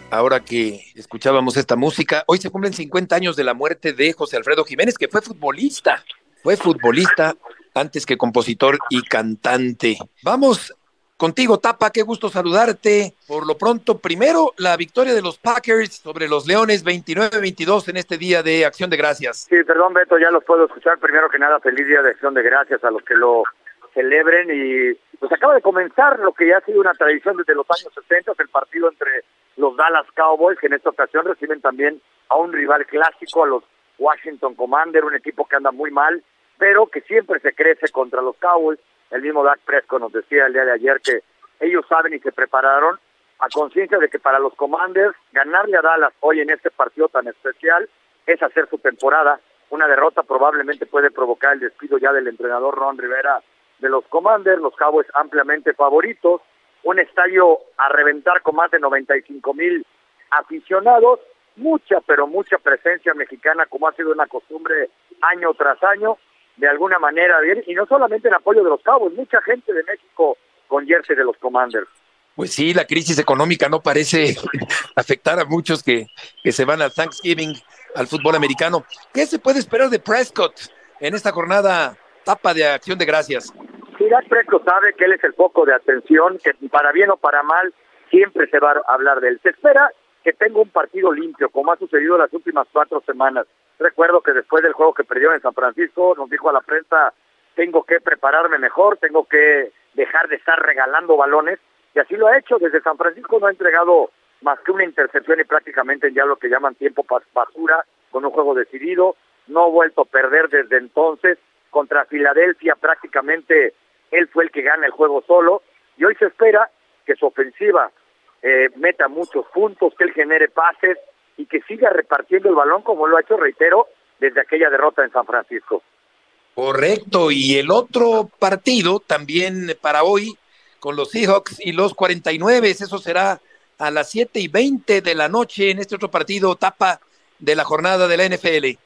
ahora que escuchábamos esta música, hoy se cumplen cincuenta años de la muerte de José Alfredo Jiménez, que fue futbolista, fue futbolista antes que compositor y cantante. Vamos contigo, Tapa, qué gusto saludarte. Por lo pronto, primero, la victoria de los Packers sobre los Leones, veintinueve veintidós en este Día de Acción de Gracias. Sí, perdón, Beto, ya los puedo escuchar. Primero que nada, feliz Día de Acción de Gracias a los que lo celebren. Y pues acaba de comenzar lo que ya ha sido una tradición desde los años sesenta, el partido entre los Dallas Cowboys, que en esta ocasión reciben también a un rival clásico, a los Washington Commanders, un equipo que anda muy mal, pero que siempre se crece contra los Cowboys. El mismo Dak Prescott nos decía el día de ayer que ellos saben y se prepararon a conciencia de que para los Commanders ganarle a Dallas hoy en este partido tan especial es hacer su temporada. Una derrota probablemente puede provocar el despido ya del entrenador Ron Rivera de los Commanders, los Cowboys ampliamente favoritos, un estadio a reventar con más de noventa y cinco mil aficionados, mucha pero mucha presencia mexicana como ha sido una costumbre año tras año, de alguna manera bien, y no solamente en apoyo de los Cowboys, mucha gente de México con jersey de los Commanders. Pues sí, la crisis económica no parece afectar a muchos que, que se van al Thanksgiving, al fútbol americano. ¿Qué se puede esperar de Prescott en esta jornada, Tapa, de Acción de Gracias? Sí, Dak Prescott sabe que él es el foco de atención, que para bien o para mal siempre se va a hablar de él. Se espera que tenga un partido limpio, como ha sucedido las últimas cuatro semanas. Recuerdo que después del juego que perdió en San Francisco, nos dijo a la prensa, tengo que prepararme mejor, tengo que dejar de estar regalando balones, y así lo ha hecho. Desde San Francisco no ha entregado más que una intercepción y prácticamente ya lo que llaman tiempo basura, con un juego decidido, no ha vuelto a perder desde entonces. Contra Filadelfia prácticamente él fue el que gana el juego solo, y hoy se espera que su ofensiva eh, meta muchos puntos, que él genere pases, y que siga repartiendo el balón como lo ha hecho, reitero, desde aquella derrota en San Francisco. Correcto, y el otro partido también para hoy, con los Seahawks y los cuarenta y nueve, eso será a las siete y veinte de la noche en este otro partido, Tapa, de la jornada de la N F L.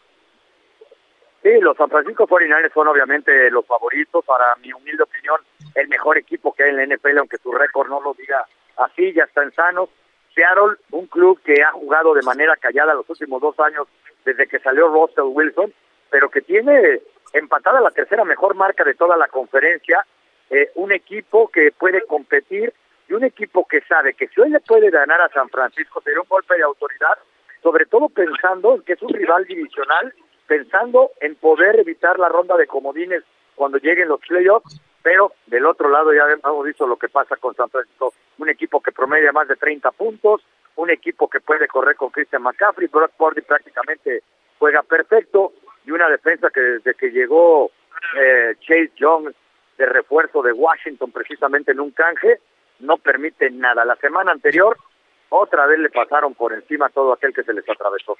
Sí, los San Francisco cuarenta y nueve son obviamente los favoritos, para mi humilde opinión, el mejor equipo que hay en la N F L, aunque su récord no lo diga así, ya están sanos. Seattle, un club que ha jugado de manera callada los últimos dos años desde que salió Russell Wilson, pero que tiene empatada la tercera mejor marca de toda la conferencia, eh, un equipo que puede competir y un equipo que sabe que si hoy le puede ganar a San Francisco sería un golpe de autoridad, sobre todo pensando en que es un rival divisional, pensando en poder evitar la ronda de comodines cuando lleguen los playoffs, pero del otro lado ya hemos visto lo que pasa con San Francisco, un equipo que promedia más de treinta puntos, un equipo que puede correr con Christian McCaffrey, Brock Purdy prácticamente juega perfecto, y una defensa que desde que llegó eh, Chase Young de refuerzo de Washington precisamente en un canje, no permite nada. La semana anterior otra vez le pasaron por encima a todo aquel que se les atravesó.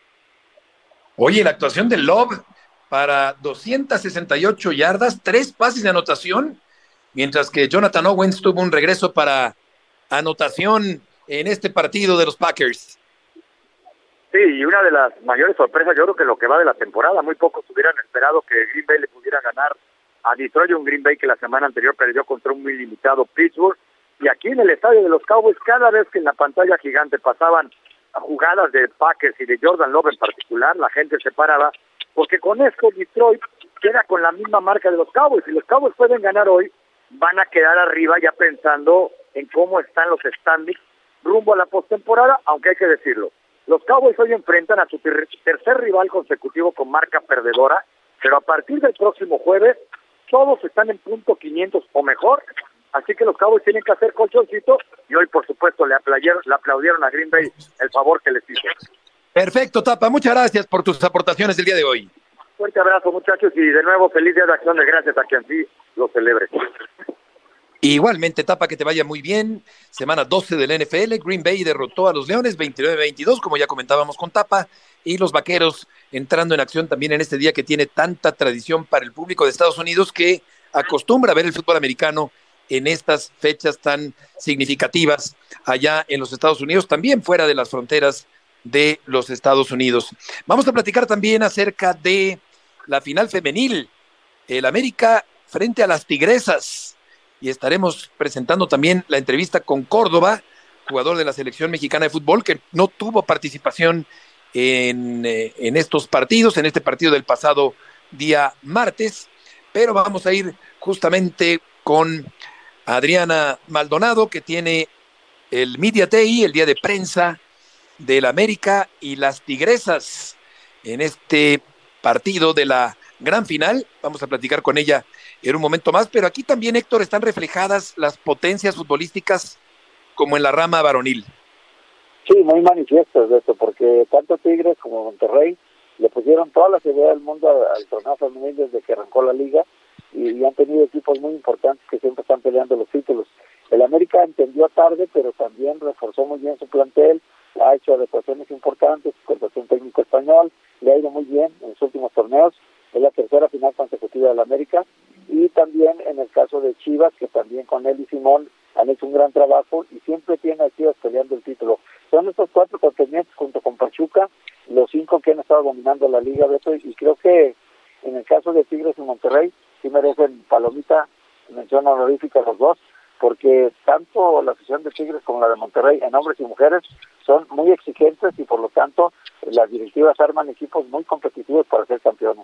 Oye, la actuación de Love para doscientas sesenta y ocho yardas, tres pases de anotación, mientras que Jonathan Owens tuvo un regreso para anotación en este partido de los Packers. Sí, y una de las mayores sorpresas, yo creo que lo que va de la temporada, muy pocos hubieran esperado que Green Bay le pudiera ganar a Detroit, un Green Bay que la semana anterior perdió contra un muy limitado Pittsburgh, y aquí en el estadio de los Cowboys, cada vez que en la pantalla gigante pasaban jugadas de Packers y de Jordan Love en particular, la gente se paraba, porque con esto Detroit queda con la misma marca de los Cowboys. Si los Cowboys pueden ganar hoy, van a quedar arriba ya pensando en cómo están los standings rumbo a la postemporada, aunque hay que decirlo, los Cowboys hoy enfrentan a su ter- tercer rival consecutivo con marca perdedora, pero a partir del próximo jueves todos están en punto quinientos o mejor, así que los Cowboys tienen que hacer colchoncito, y hoy por supuesto le aplaudieron, le aplaudieron a Green Bay el favor que les hizo. Perfecto, Tapa, muchas gracias por tus aportaciones el día de hoy. Fuerte abrazo, muchachos, y de nuevo feliz Día de Acción de Gracias a quien sí lo celebre. Igualmente, Tapa, que te vaya muy bien. Semana doce de la N F L, Green Bay derrotó a los Leones veintinueve veintidós, como ya comentábamos con Tapa, y los Vaqueros entrando en acción también en este día que tiene tanta tradición para el público de Estados Unidos, que acostumbra a ver el fútbol americano en estas fechas tan significativas allá en los Estados Unidos, también fuera de las fronteras de los Estados Unidos. Vamos a platicar también acerca de la final femenil, el América frente a las Tigresas, y estaremos presentando también la entrevista con Córdoba, jugador de la selección mexicana de fútbol, que no tuvo participación en, eh, en estos partidos, en este partido del pasado día martes, pero vamos a ir justamente con Adriana Maldonado, que tiene el Media Day, el día de prensa del América y las Tigresas en este partido de la gran final. Vamos a platicar con ella en un momento más, pero aquí también, Héctor, están reflejadas las potencias futbolísticas como en la rama varonil. Sí, muy manifiestas de esto, porque tanto Tigres como Monterrey le pusieron toda la seriedad del mundo al, al torneo femenil desde que arrancó la liga, y, y han tenido equipos muy importantes que siempre están peleando los títulos. El América entendió tarde, pero también reforzó muy bien su plantel, ha hecho adecuaciones importantes, contrató un técnico español, le ha ido muy bien en sus últimos torneos, es la tercera final consecutiva del América, y también en el caso de Chivas, que también con él y Simón han hecho un gran trabajo y siempre tiene a Chivas peleando el título. Son estos cuatro contendientes junto con Pachuca, los cinco que han estado dominando la liga, Beto, y creo que en el caso de Tigres y Monterrey sí merecen palomita, mención honorífica a los dos, porque tanto la afición de Tigres como la de Monterrey, en hombres y mujeres, son muy exigentes y por lo tanto las directivas arman equipos muy competitivos para ser campeones.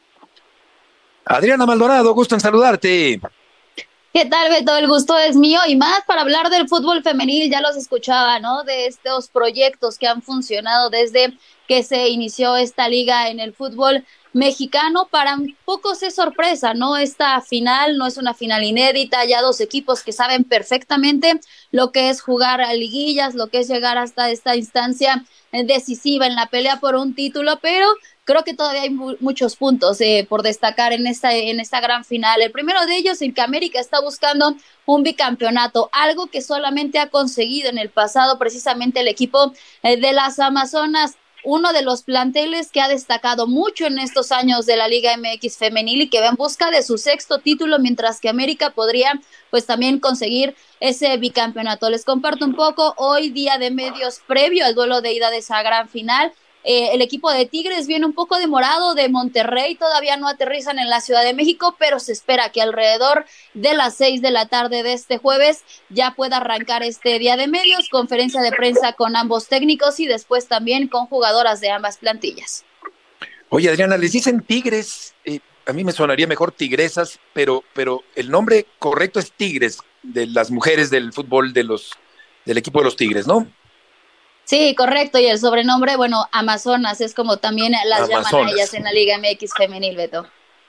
Adriana Maldonado, gusto en saludarte. ¿Qué tal, Beto? El gusto es mío, y más para hablar del fútbol femenil. Ya los escuchaba, ¿no? De estos proyectos que han funcionado desde que se inició esta liga en el fútbol mexicano. Para pocos es sorpresa, ¿no? Esta final no es una final inédita, ya dos equipos que saben perfectamente lo que es jugar a liguillas, lo que es llegar hasta esta instancia decisiva en la pelea por un título, pero creo que todavía hay mu- muchos puntos eh, por destacar en esta, en esta gran final. El primero de ellos es que América está buscando un bicampeonato, algo que solamente ha conseguido en el pasado precisamente el equipo eh, de las Amazonas, uno de los planteles que ha destacado mucho en estos años de la Liga M X femenil y que va en busca de su sexto título, mientras que América podría pues también conseguir ese bicampeonato. Les comparto un poco, hoy día de medios previo al duelo de ida de esa gran final. Eh, el equipo de Tigres viene un poco demorado de Monterrey, todavía no aterrizan en la Ciudad de México, pero se espera que alrededor de las seis de la tarde de este jueves ya pueda arrancar este día de medios, conferencia de prensa con ambos técnicos y después también con jugadoras de ambas plantillas. Oye, Adriana, les dicen Tigres, eh, a mí me sonaría mejor Tigresas, pero, pero el nombre correcto es Tigres, de las mujeres del fútbol de los, del equipo de los Tigres, ¿no? Sí, correcto, y el sobrenombre, bueno, Amazonas, es como también las Amazonas. llaman a ellas en la Liga M X femenil, Beto.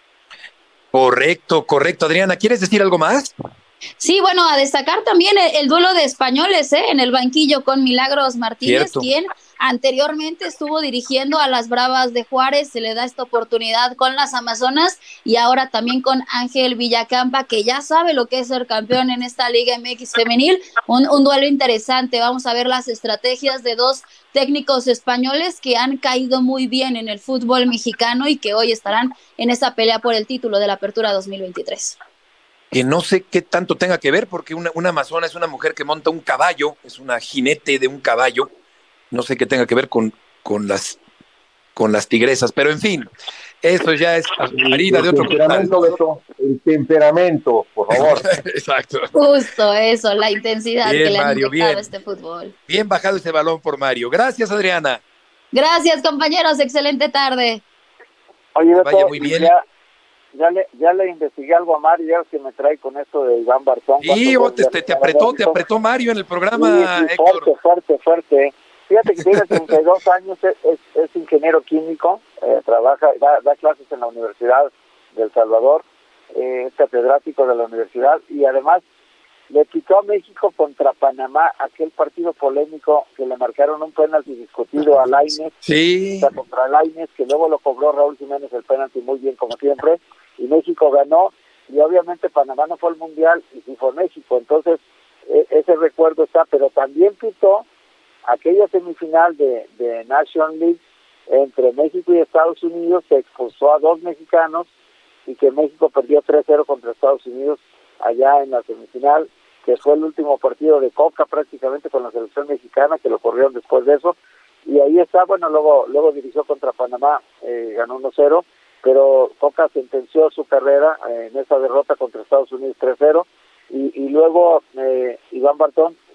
Correcto, correcto. Adriana, ¿quieres decir algo más? Sí, bueno, a destacar también el, el duelo de españoles, ¿eh? En el banquillo con Milagros Martínez, Cierto. quien anteriormente estuvo dirigiendo a las Bravas de Juárez, se le da esta oportunidad con las Amazonas y ahora también con Ángel Villacampa, que ya sabe lo que es ser campeón en esta Liga M X femenil, un, un duelo interesante. Vamos a ver las estrategias de dos técnicos españoles que han caído muy bien en el fútbol mexicano y que hoy estarán en esa pelea por el título de la Apertura dos mil veintitrés. Que no sé qué tanto tenga que ver, porque una, una amazona es una mujer que monta un caballo, es una jinete de un caballo, no sé qué tenga que ver con, con, las, con las tigresas, pero en fin, eso ya es harina de otro El temperamento, Beto, el temperamento, por favor. Exacto. Justo eso, la intensidad Bien, que le han Mario, inyectado bien. a este fútbol. Bien bajado ese balón por Mario. Gracias, Adriana. Gracias, compañeros, excelente tarde. Oye, Beto, Vaya muy bien. Ya, ya, le, ya le investigué algo a Mario, ya que me trae con esto de Iván Bartón. Y oh, te, te, te apretó, te apretó Mario en el programa, Sí, sí, Héctor. fuerte, fuerte, fuerte. Fíjate que tiene treinta y dos años, es, es, es ingeniero químico, eh, trabaja, da, da clases en la Universidad de El Salvador, eh, es catedrático de la universidad y además le quitó a México contra Panamá aquel partido polémico que le marcaron un penalti discutido a Lainez, sí. o sea, contra Lainez, que luego lo cobró Raúl Jiménez el penalti muy bien como siempre, y México ganó, y obviamente Panamá no fue al Mundial y sí fue México, entonces eh, ese recuerdo está, pero también pitó aquella semifinal de, de Nation League entre México y Estados Unidos, se expulsó a dos mexicanos y que México perdió tres cero contra Estados Unidos allá en la semifinal, que fue el último partido de Coca prácticamente con la selección mexicana, que lo corrieron después de eso, y ahí está, bueno, luego luego dirigió contra Panamá, eh, ganó uno cero, pero Coca sentenció su carrera eh, en esa derrota contra Estados Unidos tres cero, y, y luego eh, Iván Bartón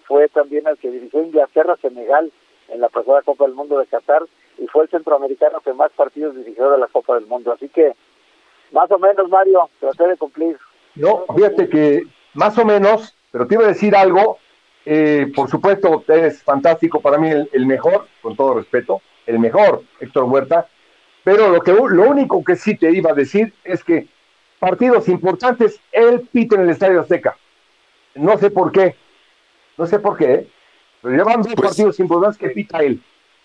fue también el que dirigió Inglaterra-Senegal en la pasada Copa del Mundo de Qatar y fue el centroamericano que más partidos dirigió de la Copa del Mundo. Así que, más o menos, Mario, traté de cumplir. No, fíjate que más o menos, pero te iba a decir algo, eh, por supuesto, es fantástico para mí el, el mejor, con todo respeto, el mejor, Héctor Huerta, pero lo, que, lo único que sí te iba a decir es que partidos importantes, él pita en el Estadio Azteca. No sé por qué, no sé por qué, ¿eh? Pero llevan dos pues, partidos importantes que pita él.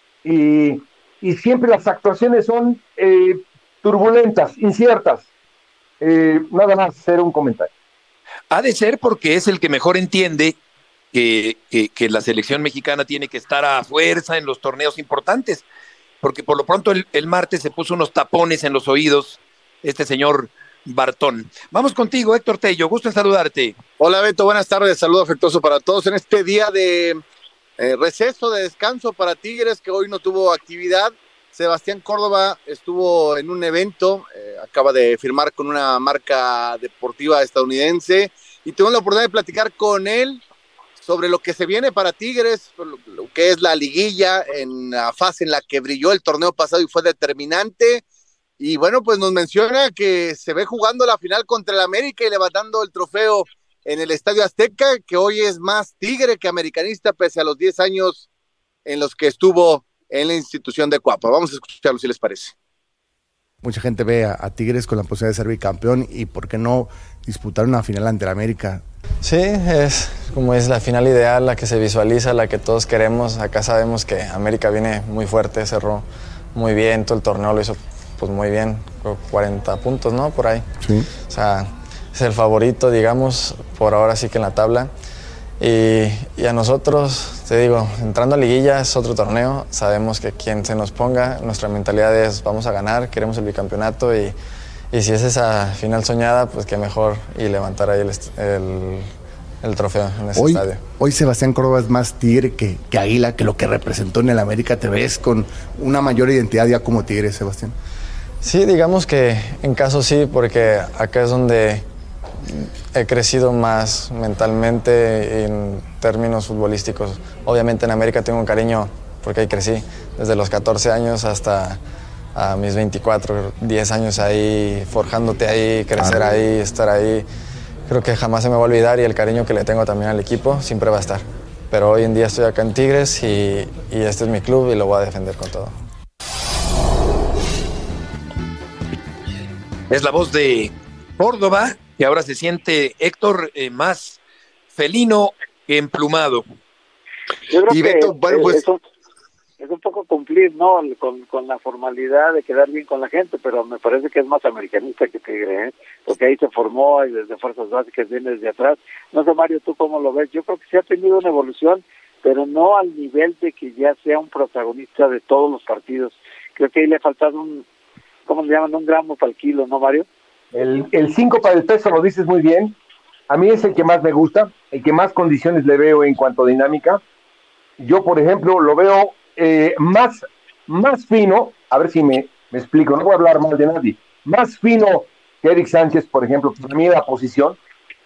Y, y siempre las actuaciones son eh, turbulentas, inciertas. Eh, nada más hacer un comentario. Ha de ser porque es el que mejor entiende que, que, que la selección mexicana tiene que estar a fuerza en los torneos importantes, porque por lo pronto el, el martes se puso unos tapones en los oídos este señor Bartón. Vamos contigo, Héctor Tello, gusto en saludarte. Hola Beto, buenas tardes, saludo afectuoso para todos en este día de eh, receso, de descanso para Tigres, que hoy no tuvo actividad. Sebastián Córdoba estuvo en un evento, eh, acaba de firmar con una marca deportiva estadounidense y tuve la oportunidad de platicar con él sobre lo que se viene para Tigres, lo, lo que es la liguilla, en la fase en la que brilló el torneo pasado y fue determinante. Y bueno, pues nos menciona que se ve jugando la final contra el América y levantando el trofeo en el Estadio Azteca, que hoy es más tigre que americanista pese a los diez años en los que estuvo en la institución de Cuapa. Vamos a escucharlo si les parece. Mucha gente ve a, a Tigres con la posibilidad de ser bicampeón y por qué no disputar una final ante el América. Sí, es como es la final ideal, la que se visualiza, la que todos queremos. Acá sabemos que América viene muy fuerte, cerró muy bien, todo el torneo lo hizo pues muy bien, cuarenta puntos, ¿no? Por ahí. Sí. O sea, es el favorito, digamos, por ahora sí que en la tabla. Y, y a nosotros, te digo, entrando a liguilla es otro torneo, sabemos que quien se nos ponga, nuestra mentalidad es vamos a ganar, queremos el bicampeonato y, y si es esa final soñada, pues qué mejor y levantar ahí el, el, el trofeo en ese hoy, estadio. Hoy Sebastián Córdoba es más tigre que, que águila, que lo que representó en el América. ¿Te ves con una mayor identidad ya como tigre, Sebastián? Sí, digamos que en caso sí, porque acá es donde he crecido más mentalmente en términos futbolísticos. Obviamente en América tengo un cariño porque ahí crecí, desde los catorce años hasta a mis veinticuatro, diez años ahí, forjándote ahí, crecer ah, ahí, estar ahí. Creo que jamás se me va a olvidar y el cariño que le tengo también al equipo siempre va a estar. Pero hoy en día estoy acá en Tigres y, y este es mi club y lo voy a defender con todo. Es la voz de Córdoba, que ahora se siente, Héctor, eh, más felino que emplumado. Yo creo y que Beto, bueno, pues, es, un, es un poco cumplir, ¿no? Con, con la formalidad de quedar bien con la gente, pero me parece que es más americanista que Tigre, ¿eh? Porque ahí se formó y desde Fuerzas Básicas viene desde atrás. No sé, Mario, ¿tú cómo lo ves? Yo creo que sí ha tenido una evolución, pero no al nivel de que ya sea un protagonista de todos los partidos. Creo que ahí le ha faltado un, ¿cómo le llaman? Un gramo para el kilo, ¿no, Mario? El cinco para el peso lo dices muy bien. A mí es el que más me gusta, el que más condiciones le veo en cuanto a dinámica. Yo, por ejemplo, lo veo eh, más, más fino, a ver si me, me explico, no voy a hablar mal de nadie, más fino que Eric Sánchez, por ejemplo, para mí la posición.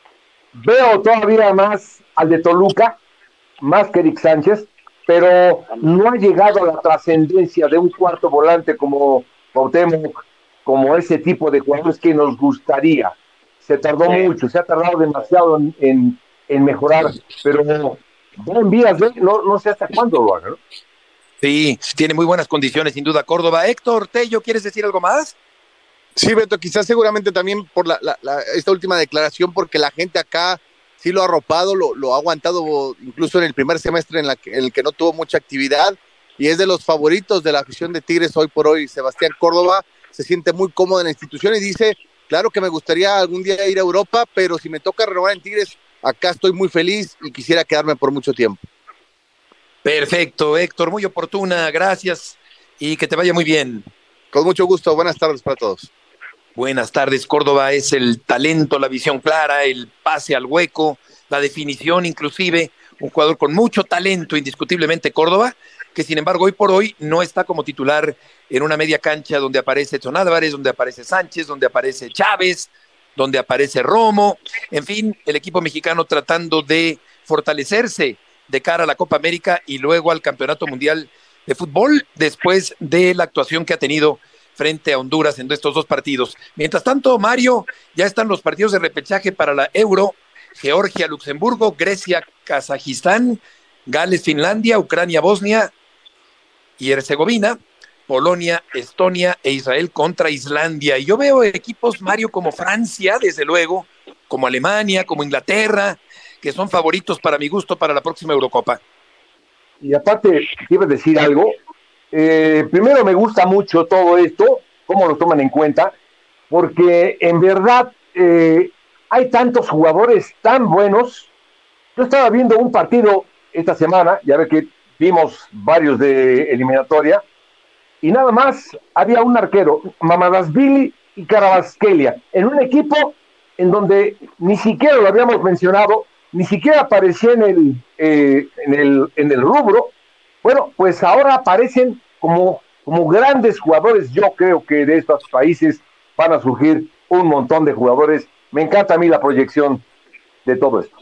Veo todavía más al de Toluca, más que Eric Sánchez, pero no ha llegado a la trascendencia de un cuarto volante como Cuauhtémoc, como ese tipo de jugadores que nos gustaría. Se tardó sí. mucho, se ha tardado demasiado en, en, en mejorar, pero no en vías, ¿eh? no, no sé hasta cuándo lo haga, ¿no? Sí, tiene muy buenas condiciones, sin duda, Córdoba. Héctor Tello, ¿quieres decir algo más? Sí, Beto, quizás seguramente también por la, la, la, esta última declaración, porque la gente acá sí lo ha arropado, lo, lo ha aguantado incluso en el primer semestre en, la que, en el que no tuvo mucha actividad, y es de los favoritos de la afición de Tigres hoy por hoy. Sebastián Córdoba se siente muy cómodo en la institución y dice, claro que me gustaría algún día ir a Europa, pero si me toca renovar en Tigres, acá estoy muy feliz y quisiera quedarme por mucho tiempo. Perfecto, Héctor, muy oportuna, gracias y que te vaya muy bien. Con mucho gusto, buenas tardes para todos. Buenas tardes, Córdoba es el talento, la visión clara, el pase al hueco, la definición inclusive, un jugador con mucho talento, indiscutiblemente Córdoba, que sin embargo hoy por hoy no está como titular en una media cancha donde aparece Edson Álvarez, donde aparece Sánchez, donde aparece Chávez, donde aparece Romo, en fin, el equipo mexicano tratando de fortalecerse de cara a la Copa América y luego al Campeonato Mundial de Fútbol, después de la actuación que ha tenido frente a Honduras en estos dos partidos. Mientras tanto, Mario, ya están los partidos de repechaje para la Euro: Georgia, Luxemburgo, Grecia, Kazajistán, Gales, Finlandia, Ucrania, Bosnia y Herzegovina, Polonia, Estonia e Israel contra Islandia. Y yo veo equipos, Mario, como Francia, desde luego, como Alemania, como Inglaterra, que son favoritos para mi gusto para la próxima Eurocopa. Y aparte, quiero decir algo. Eh, primero, me gusta mucho todo esto, cómo lo toman en cuenta, porque en verdad eh, hay tantos jugadores tan buenos. Yo estaba viendo un partido esta semana, ya ve que vimos varios de eliminatoria, y nada más había un arquero, Mamadashvili y Kvaratskhelia, en un equipo en donde ni siquiera lo habíamos mencionado, ni siquiera aparecía en el, eh, en el, en el rubro. Bueno, pues ahora aparecen como, como grandes jugadores. Yo creo que de estos países van a surgir un montón de jugadores. Me encanta a mí la proyección de todo esto.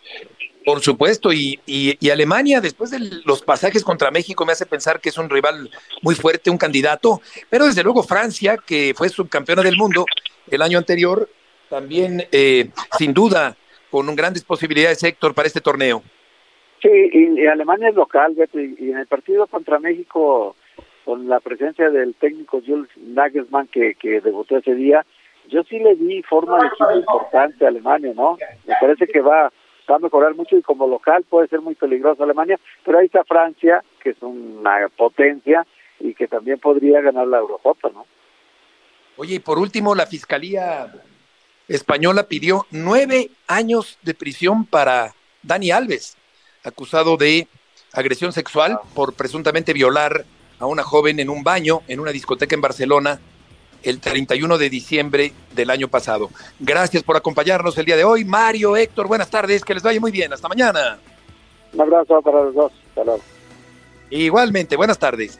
Por supuesto, y, y, y Alemania, después de los pasajes contra México, me hace pensar que es un rival muy fuerte, un candidato, pero desde luego Francia, que fue subcampeona del mundo el año anterior, también eh, sin duda con grandes posibilidades, Héctor, para este torneo. Sí, y, y Alemania es local, Beto, y, y en el partido contra México, con la presencia del técnico Jules Nagelsmann, que, que debutó ese día, yo sí le di forma de equipo importante a Alemania, ¿no? Me parece que va, va a mejorar mucho, y como local puede ser muy peligroso Alemania, pero ahí está Francia, que es una potencia y que también podría ganar la Eurocopa, ¿no? Oye, y por último, la Fiscalía Española pidió nueve años de prisión para Dani Alves, acusado de agresión sexual por presuntamente violar a una joven en un baño en una discoteca en Barcelona el treinta y uno de diciembre del año pasado. Gracias por acompañarnos el día de hoy. Mario, Héctor, buenas tardes, que les vaya muy bien. Hasta mañana. Un abrazo para los dos. Hasta luego. Igualmente, buenas tardes.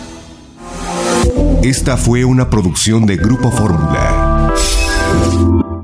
Esta fue una producción de Grupo Fórmula.